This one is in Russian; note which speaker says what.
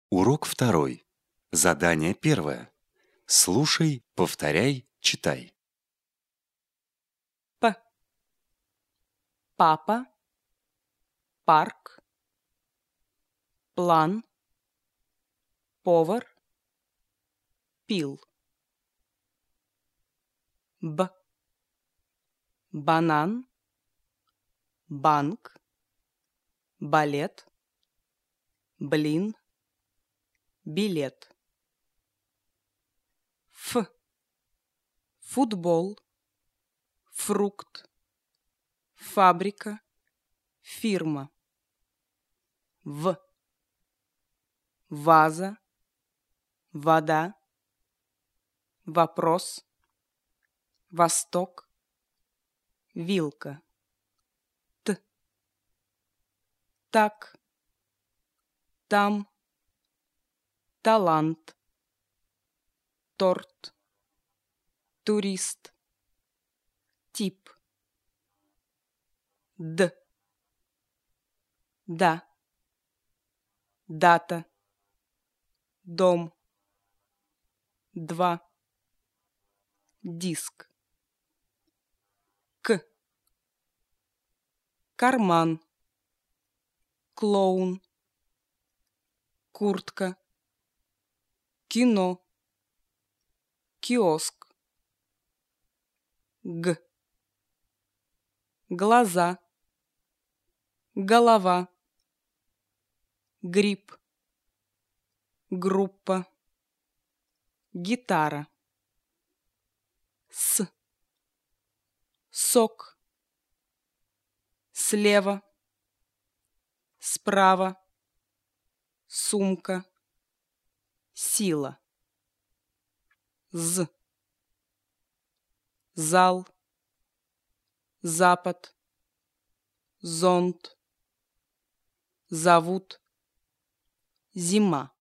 Speaker 1: Урок 2. Задание 1. Слушай, повторяй, читай.
Speaker 2: Папа, парк, план, повар, пил. Банан, банк, балет, блин, билет. Футбол, фрукт, фабрика, фирма. Ваза, вода, вопрос, восток, вилка. Так, там, талант, торт, турист, тип. Да, дата, дом, 2, диск. Карман, клоун, куртка, кино, киоск. Глаза, голова, гриб, группа, гитара. Сок, слева, справа, сумка, сила. Зал, запад, зонт, зовут, зима.